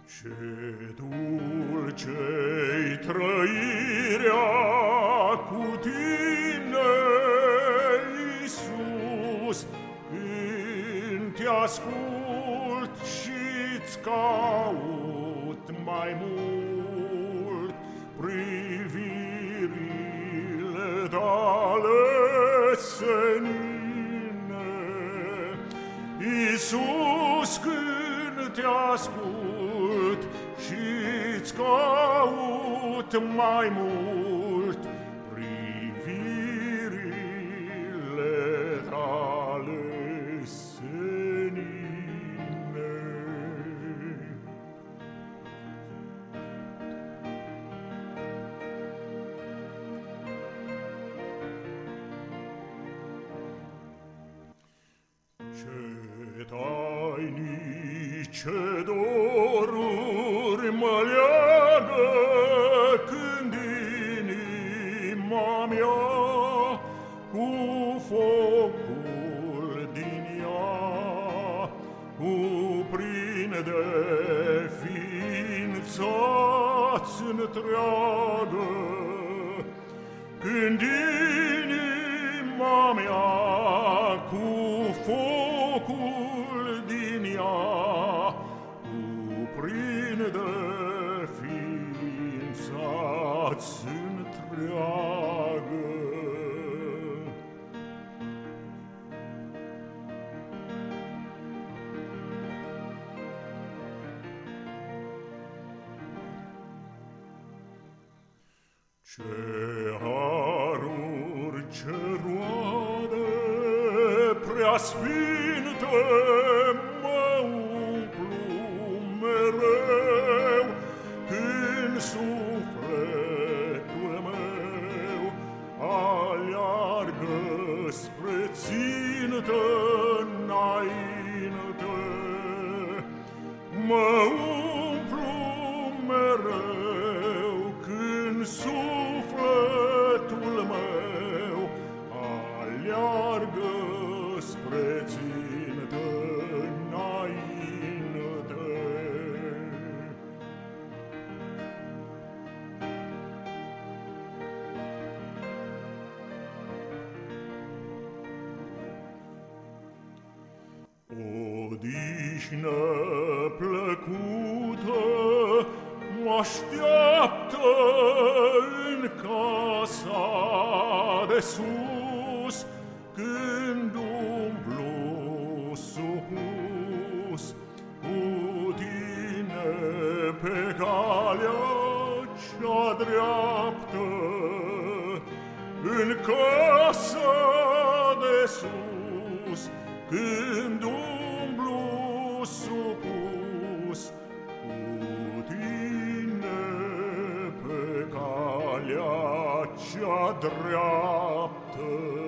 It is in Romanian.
Ce dulce-i trăirea cu tine, Iisus, când te ascult și-ți caut mai mult privirile tale senine. Iisus, când te ascult și-ți caut mai mult privirile tale senine. Ce tainice doruri mă leagă când inima mea cu focul din ea cuprinde ființa-ți întreagă. Când inima mea cu focul din ea cuprinde ființa-ți întreagă. Ce haruri, ce roade preasfinte mă umplu mereu, când sufletul meu aleargă spre țintă înainte. Mă umplu mereu când sufletul meu aleargă spre țintă înainte. Odihnă plăcută mă-așteaptă în casa de sus, când umblu supus cu tine pe calea cea dreaptă. În casa de sus, când umblu supus cu tine pe calea cea dreaptă.